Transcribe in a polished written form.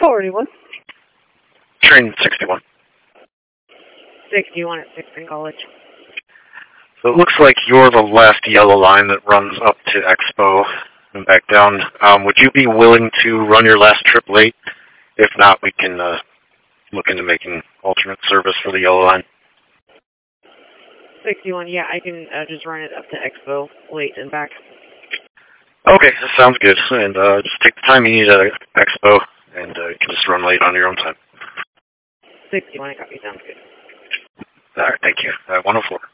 41. Train 61. 61 at 6 College. So it looks like you're the last yellow line that runs up to Expo and back down. Would you be willing to run your last trip late? If not, we can look into making alternate service for the yellow line. 61, yeah, I can just run it up to Expo late and back. Okay, that sounds good. And just take the time you need at Expo, and you can just run late on your own time. 61, I copy, sounds good. All right, thank you. 104.